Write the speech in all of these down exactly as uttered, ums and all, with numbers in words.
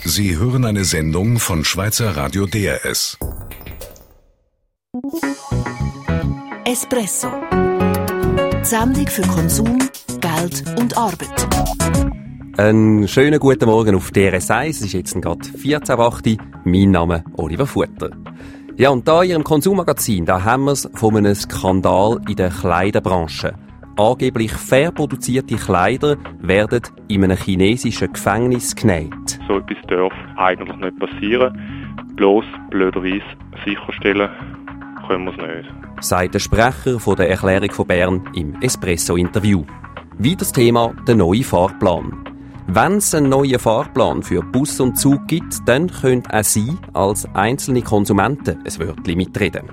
Sie hören eine Sendung von Schweizer Radio D R S. Espresso. Die Sendung für Konsum, Geld und Arbeit. Einen schönen guten Morgen auf D R S eins. Es ist jetzt gerade vierzehn Uhr acht. Mein Name Oliver Futter. Ja, und da in Ihrem Konsummagazin, da haben wir es von einem Skandal in der Kleiderbranche. Angeblich fair produzierte Kleider werden in einem chinesischen Gefängnis genäht. So etwas darf eigentlich nicht passieren. Bloß blöderweise sicherstellen können wir es nicht. Sagt der Sprecher von der Erklärung von Bern im Espresso-Interview. Wie das Thema der neue Fahrplan. Wenn es einen neuen Fahrplan für Bus und Zug gibt, dann können auch Sie als einzelne Konsumenten ein Wörtchen mitreden.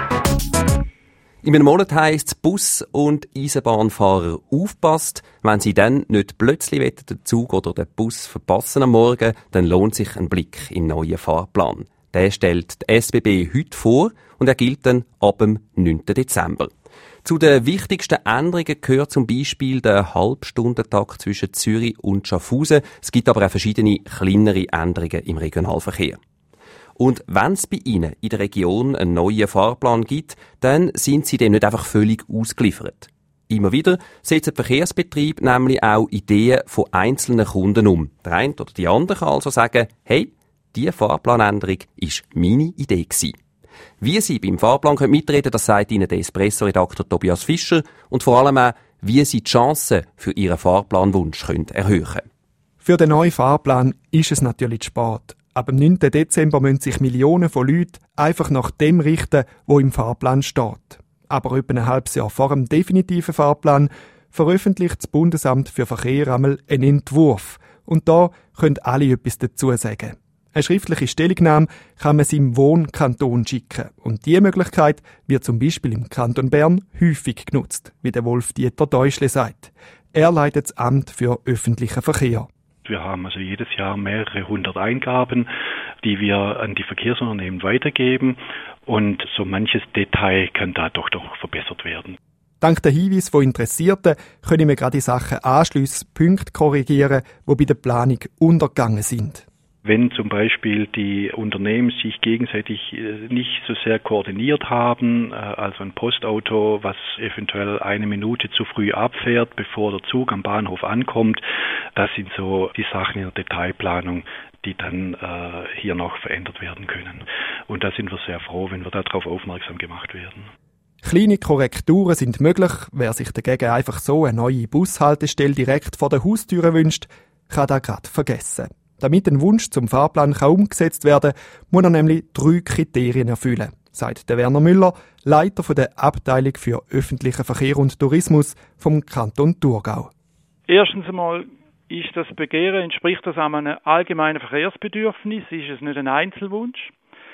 In einem Monat heisst es, Bus- und Eisenbahnfahrer aufpasst. Wenn Sie dann nicht plötzlich den Zug oder den Bus verpassen am Morgen, dann lohnt sich ein Blick in den neuen Fahrplan. Den stellt die S B B heute vor und er gilt dann ab dem neunten Dezember. Zu den wichtigsten Änderungen gehört zum Beispiel der Halbstundentakt zwischen Zürich und Schaffhausen. Es gibt aber auch verschiedene kleinere Änderungen im Regionalverkehr. Und wenn es bei Ihnen in der Region einen neuen Fahrplan gibt, dann sind Sie dem nicht einfach völlig ausgeliefert. Immer wieder setzt der Verkehrsbetrieb nämlich auch Ideen von einzelnen Kunden um. Der eine oder die andere kann also sagen, hey, diese Fahrplanänderung war meine Idee gewesen. Wie Sie beim Fahrplan können mitreden, das sagt Ihnen der Espresso-Redakteur Tobias Fischer und vor allem auch, wie Sie die Chancen für Ihren Fahrplanwunsch können erhöhen können. Für den neuen Fahrplan ist es natürlich zu spät. Ab dem neunten Dezember müssen sich Millionen von Leuten einfach nach dem richten, wo im Fahrplan steht. Aber etwa ein halbes Jahr vor dem definitiven Fahrplan veröffentlicht das Bundesamt für Verkehr einmal einen Entwurf. Und da können alle etwas dazu sagen. Eine schriftliche Stellungnahme kann man seinem Wohnkanton schicken. Und diese Möglichkeit wird zum Beispiel im Kanton Bern häufig genutzt, wie der Wolf-Dieter Deuschle sagt. Er leitet das Amt für öffentlichen Verkehr. Wir haben also jedes Jahr mehrere hundert Eingaben, die wir an die Verkehrsunternehmen weitergeben. Und so manches Detail kann da doch noch verbessert werden. Dank der Hinweise von Interessierten können wir gerade die Sachen Anschlusspunkte korrigieren, die bei der Planung untergegangen sind. Wenn zum Beispiel die Unternehmen sich gegenseitig nicht so sehr koordiniert haben, also ein Postauto, was eventuell eine Minute zu früh abfährt, bevor der Zug am Bahnhof ankommt, das sind so die Sachen in der Detailplanung, die dann äh, hier noch verändert werden können. Und da sind wir sehr froh, wenn wir darauf aufmerksam gemacht werden. Kleine Korrekturen sind möglich. Wer sich dagegen einfach so eine neue Bushaltestelle direkt vor der Haustüre wünscht, kann das gerade vergessen. Damit ein Wunsch zum Fahrplan kann umgesetzt werden kann, muss er nämlich drei Kriterien erfüllen, sagt der Werner Müller, Leiter der Abteilung für öffentlichen Verkehr und Tourismus vom Kanton Thurgau. Erstens einmal ist das Begehren, entspricht das einem allgemeinen Verkehrsbedürfnis, ist es nicht ein Einzelwunsch.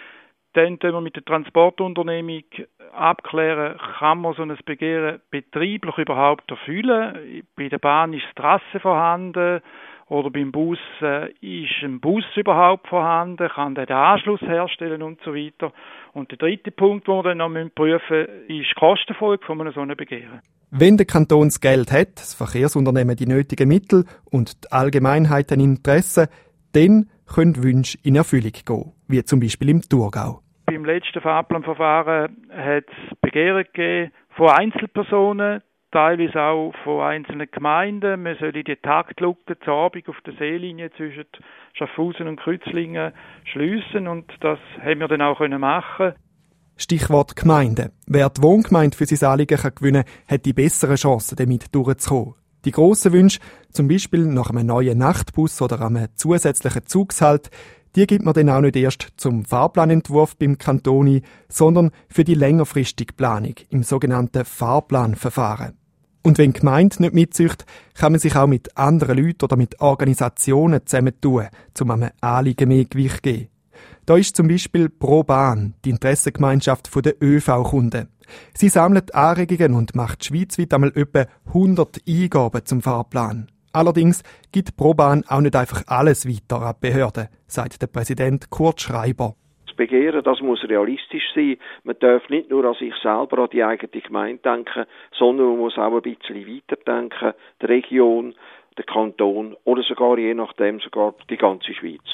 Dann können wir mit der Transportunternehmung abklären, kann man so ein Begehren betrieblich überhaupt erfüllen. Bei der Bahn ist die Trasse vorhanden oder beim Bus äh, ist ein Bus überhaupt vorhanden, kann der den Anschluss herstellen und so weiter. Und der dritte Punkt, den wir dann noch prüfen müssen, ist die Kostenfolge von einem solchen Begehren. Wenn der Kanton das Geld hat, das Verkehrsunternehmen die nötigen Mittel und die Allgemeinheit ein Interesse, dann können Wünsche in Erfüllung gehen, wie zum Beispiel im Thurgau. Beim letzten Fahrplanverfahren hat es Begehren gegeben von Einzelpersonen, teilweise auch von einzelnen Gemeinden. Man soll die Taktlücke zur Abend auf der Seelinie zwischen Schaffhausen und Kreuzlingen schliessen und das haben wir dann auch machen können. Stichwort Gemeinden. Wer die Wohngemeinde für sein Anliegen kann gewinnen kann, hat die besseren Chancen, damit durchzukommen. Die grossen Wünsche, zum Beispiel nach einem neuen Nachtbus oder einem zusätzlichen Zugshalt, die gibt man dann auch nicht erst zum Fahrplanentwurf beim Kanton, sondern für die längerfristige Planung im sogenannten Fahrplanverfahren. Und wenn die Gemeinde nicht mitzieht, kann man sich auch mit anderen Leuten oder mit Organisationen zusammentun, um einem Anliegen mehr Gewicht zu geben. Da ist zum Beispiel ProBahn, die Interessengemeinschaft der ÖV-Kunden. Sie sammelt Anregungen und macht schweizweit einmal etwa hundert Eingaben zum Fahrplan. Allerdings gibt ProBahn auch nicht einfach alles weiter an die Behörden, sagt der Präsident Kurt Schreiber. Das Begehren, das muss realistisch sein. Man darf nicht nur an sich selber, an die eigene Gemeinde denken, sondern man muss auch ein bisschen weiterdenken, die Region, der Kanton oder sogar je nachdem sogar die ganze Schweiz.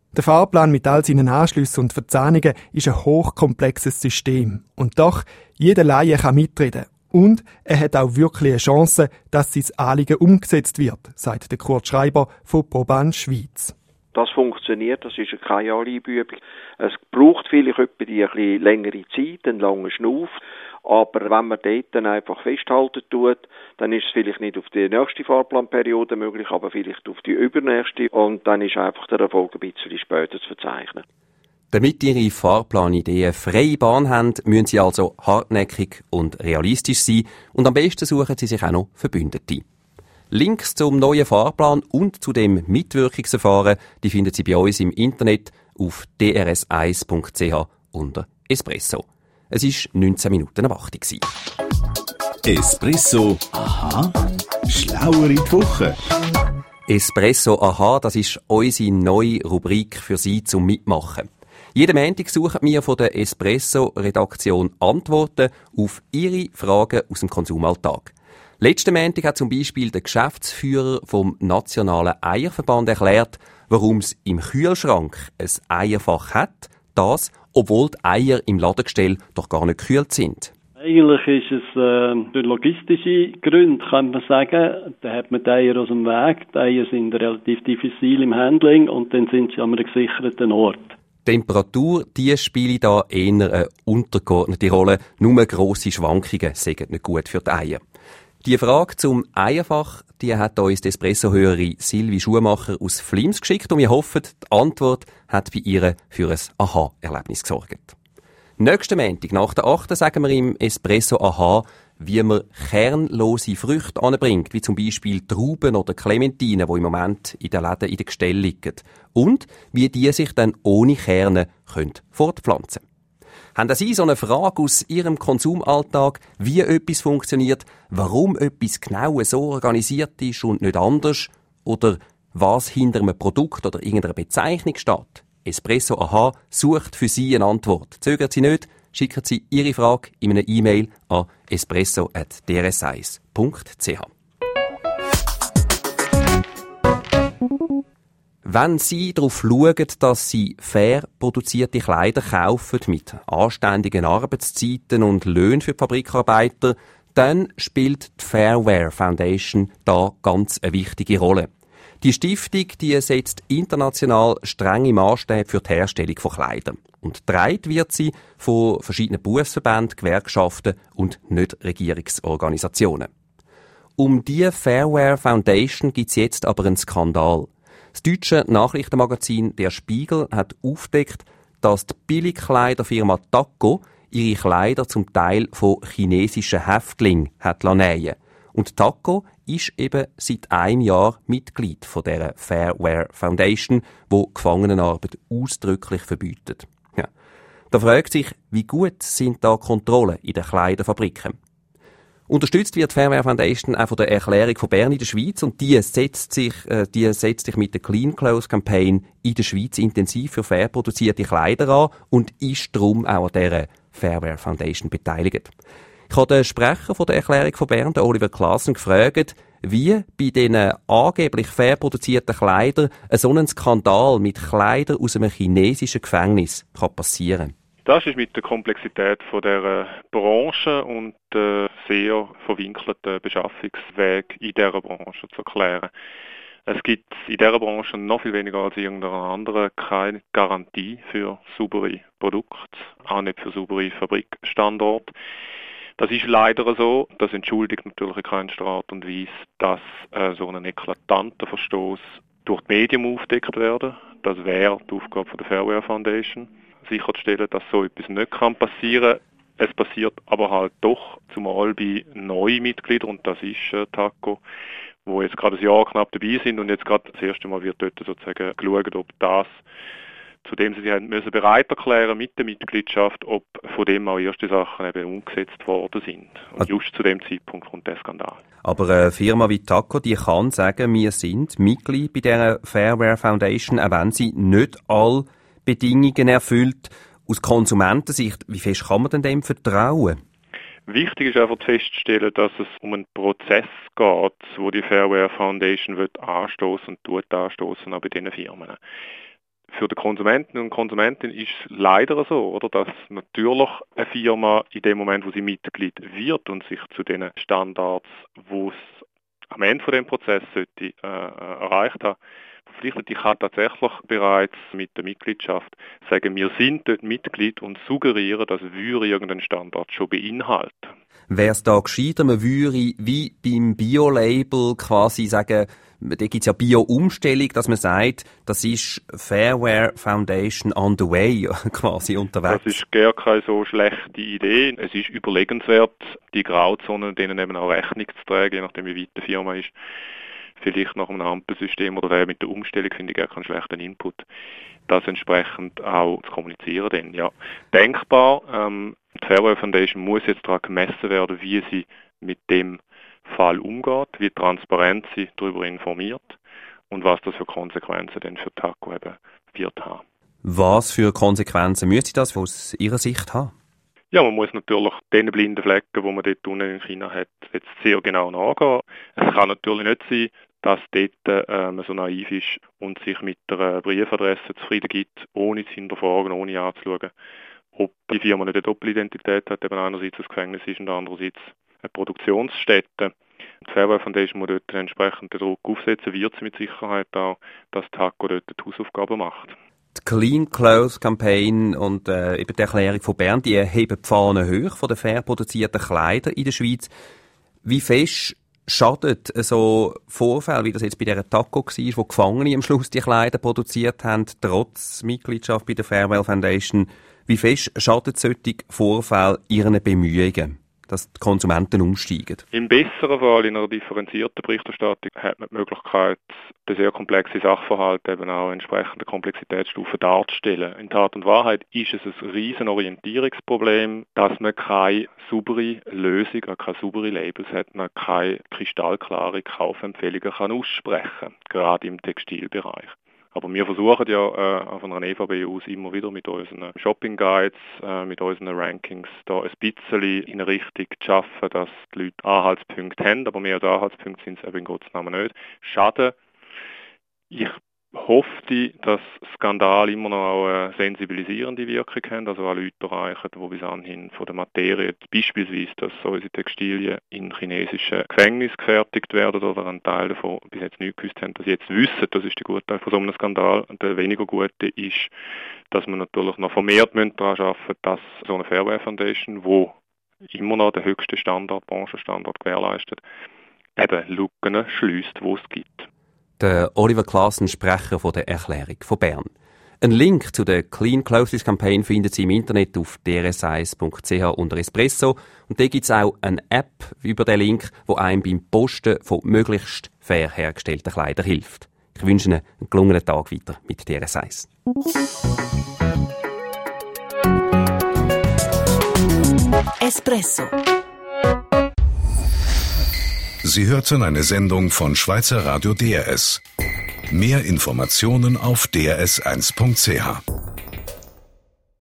Der Fahrplan mit all seinen Anschlüssen und Verzahnungen ist ein hochkomplexes System. Und doch, jeder Laie kann mitreden. Und er hat auch wirklich eine Chance, dass sein Anliegen umgesetzt wird, sagt der Kurt Schreiber von Proban Schweiz. Das funktioniert, das ist keine Alleinübung. Es braucht vielleicht etwa die ein bisschen längere Zeit, einen langen Schnuff. Aber wenn man dort dann einfach festhalten tut, dann ist es vielleicht nicht auf die nächste Fahrplanperiode möglich, aber vielleicht auf die übernächste. Und dann ist einfach der Erfolg ein bisschen später zu verzeichnen. Damit Ihre Fahrplanideen freie Bahn haben, müssen Sie also hartnäckig und realistisch sein. Und am besten suchen Sie sich auch noch Verbündete. Links zum neuen Fahrplan und zu dem Mitwirkungsverfahren, die finden Sie bei uns im Internet auf d r s eins punkt c h unter Espresso. Es war neunzehn Minuten ab acht Uhr. Espresso. Aha. Schlauer in die Woche. Espresso Aha, das ist unsere neue Rubrik für Sie zum Mitmachen. Jeden Montag suchen wir von der Espresso-Redaktion Antworten auf Ihre Fragen aus dem Konsumalltag. Letzten Montag hat zum Beispiel der Geschäftsführer vom Nationalen Eierverband erklärt, warum es im Kühlschrank ein Eierfach hat, das, obwohl die Eier im Ladengestell doch gar nicht gekühlt sind. Eigentlich ist es äh, durch logistische Gründe, kann man sagen. Da hat man die Eier aus dem Weg. Die Eier sind relativ diffizil im Handling und dann sind sie an einem gesicherten Ort. Die Temperatur, die spielt da eher eine untergeordnete Rolle. Nur grosse Schwankungen sind nicht gut für die Eier. Die Frage zum Eierfach, die hat uns die Espresso-Hörerin Silvi Schumacher aus Flims geschickt und wir hoffen, die Antwort hat bei ihr für ein Aha-Erlebnis gesorgt. Nächsten Montag nach der achten sagen wir im Espresso Aha, wie man kernlose Früchte anbringt, wie zum Beispiel Trauben oder Clementinen, die im Moment in den Läden in den Gestellen liegen. Und wie die sich dann ohne Kerne können fortpflanzen können. Haben Sie so eine Frage aus Ihrem Konsumalltag, wie etwas funktioniert, warum etwas genau so organisiert ist und nicht anders, oder was hinter einem Produkt oder irgendeiner Bezeichnung steht? Espresso Aha sucht für Sie eine Antwort. Zögern Sie nicht, schicken Sie Ihre Frage in einer E-Mail an espresso at d r s eins punkt c h. Wenn Sie darauf schauen, dass Sie fair produzierte Kleider kaufen mit anständigen Arbeitszeiten und Löhnen für die Fabrikarbeiter, dann spielt die Fairwear Foundation da ganz eine wichtige Rolle. Die Stiftung, die setzt international strenge Maßstäbe für die Herstellung von Kleidern. Und getragen wird sie von verschiedenen Berufsverbänden, Gewerkschaften und Nichtregierungsorganisationen. Um die Fairwear Foundation gibt es jetzt aber einen Skandal. Das deutsche Nachrichtenmagazin Der Spiegel hat aufgedeckt, dass die Billigkleiderfirma Taco ihre Kleider zum Teil von chinesischen Häftlingen hat nähen. Und Taco ist eben seit einem Jahr Mitglied von der Fairwear Foundation, wo Gefangenenarbeit ausdrücklich verbietet. Ja. Da fragt sich, wie gut sind da Kontrollen in den Kleiderfabriken? Unterstützt wird die Fairwear Foundation auch von der Erklärung von Bern in der Schweiz und die setzt sich, äh, die setzt sich mit der Clean Clothes Campaign in der Schweiz intensiv für fair produzierte Kleider an und ist darum auch an dieser Fairwear Foundation beteiligt. Ich habe den Sprecher von der Erklärung von Bern, den Oliver Klaassen, gefragt, wie bei diesen angeblich fair produzierten Kleidern so ein Skandal mit Kleidern aus einem chinesischen Gefängnis kann passieren kann. Das ist mit der Komplexität von der Branche und der sehr verwinkelten Beschaffungsweg in dieser Branche zu erklären. Es gibt in dieser Branche noch viel weniger als in irgendeiner anderen keine Garantie für saubere Produkte, auch nicht für saubere Fabrikstandorte. Das ist leider so. Das entschuldigt natürlich in keinster Art und Weise, dass äh, so ein eklatanter Verstoß durch die Medien aufgedeckt werden. Das wäre die Aufgabe von der Fairwear Foundation, sicherzustellen, dass so etwas nicht kann passieren. Es passiert aber halt doch zumal bei neuen Mitgliedern, und das ist äh, Taco, wo jetzt gerade ein Jahr knapp dabei sind und jetzt gerade das erste Mal wird dort sozusagen geschaut, ob das, zu dem sie sich haben müssen bereit erklären mit der Mitgliedschaft, ob von dem auch erste Sachen eben umgesetzt worden sind. Und also, just zu dem Zeitpunkt kommt der Skandal. Aber eine Firma wie Taco, die kann sagen, wir sind Mitglied bei dieser Fairwear Foundation, auch wenn sie nicht alle Bedingungen erfüllt. Aus Konsumentensicht, wie fest kann man denn dem vertrauen? Wichtig ist einfach festzustellen, dass es um einen Prozess geht, wo die Fairwear Foundation wird anstoßen und tut anstoßen auch bei diesen Firmen. Für die Konsumenten und Konsumentinnen ist es leider so, oder, dass natürlich eine Firma in dem Moment, wo sie Mitglied wird und sich zu den Standards, wo es am Ende von dem Prozess sollte, äh, erreicht haben, verpflichtet, ich kann tatsächlich bereits mit der Mitgliedschaft sagen, wir sind dort Mitglied und suggerieren, dass wir irgendeinen Standard schon beinhalten. Wäre es da gescheiter, man würde wie beim Bio-Label quasi sagen, da gibt es ja Bio-Umstellung, dass man sagt, das ist Fairware Foundation on the way, quasi unterwegs. Das ist gar keine so schlechte Idee. Es ist überlegenswert, die Grauzonen denen eben auch Rechnung zu tragen, je nachdem wie weit die Firma ist. Vielleicht nach einem Ampelsystem oder mit der Umstellung finde ich gar keinen schlechten Input. Das entsprechend auch zu kommunizieren. Denn, ja, denkbar, ähm, die Fairware Foundation muss jetzt daran gemessen werden, wie sie mit dem Fall umgeht, wie transparent sie darüber informiert und was das für Konsequenzen denn für Taco eben wird haben. Was für Konsequenzen müsste das aus Ihrer Sicht haben? Ja, man muss natürlich den blinden Flecken, die man dort unten in China hat, jetzt sehr genau nachgehen. Es kann natürlich nicht sein, dass dort äh, man so naiv ist und sich mit der Briefadresse zufrieden gibt, ohne zu hinterfragen, ohne anzuschauen, ob die Firma nicht eine Doppelidentität hat, eben einerseits ein Gefängnis ist und andererseits eine Produktionsstätte. Die Fairware Foundation muss dort entsprechend den Druck aufsetzen, wird sie mit Sicherheit auch, dass Taco dort die Hausaufgaben macht. Die Clean Clothes Campaign und äh, eben die Erklärung von Bern, die heben die Fahne hoch von den fair produzierten Kleidern in der Schweiz. Wie fest schadet so Vorfälle, wie das jetzt bei dieser Taco war, wo Gefangene am Schluss die Kleider produziert haben, trotz Mitgliedschaft bei der Fairware Foundation, wie fest schadet solche Vorfälle ihren Bemühungen, dass die Konsumenten umsteigen? Im besseren Fall, in einer differenzierten Berichterstattung, hat man die Möglichkeit, den sehr komplexen Sachverhalt eben auch entsprechende Komplexitätsstufen darzustellen. In Tat und Wahrheit ist es ein riesen Orientierungsproblem, dass man keine saubere Lösung, keine saubere Labels hat, man keine kristallklare Kaufempfehlungen kann aussprechen, gerade im Textilbereich. Aber wir versuchen ja äh, von einer E V B aus immer wieder mit unseren Shopping Guides, äh, mit unseren Rankings da ein bisschen in eine Richtung zu schaffen, dass die Leute Anhaltspunkte haben, aber mehr als Anhaltspunkte sind es eben in Gottes Namen nicht. Schade. Ich hoffe, dass Skandale immer noch eine sensibilisierende Wirkung haben, also auch Leute erreichen, die bis anhin von der Materie, beispielsweise, dass unsere Textilien in chinesischen Gefängnissen gefertigt werden oder ein Teil davon bis jetzt nicht gewusst haben, dass sie jetzt wissen, das ist der gute Teil von so einem Skandal. Und der weniger gute ist, dass wir natürlich noch vermehrt daran arbeiten müssen, dass so eine Fairware Foundation, wo immer noch den höchsten Standard, Branchenstandard gewährleistet, eben Lücken schliesst, die es gibt. Der Oliver Claassen, Sprecher von der Erklärung von Bern. Einen Link zu der Clean Clothes Campaign finden Sie im Internet auf d r s eins punkt c h unter Espresso. Und da gibt es auch eine App über den Link, die einem beim Posten von möglichst fair hergestellten Kleidern hilft. Ich wünsche Ihnen einen gelungenen Tag weiter mit D R S eins. Espresso. Sie hörten eine Sendung von Schweizer Radio D R S. Mehr Informationen auf d r s eins punkt c h.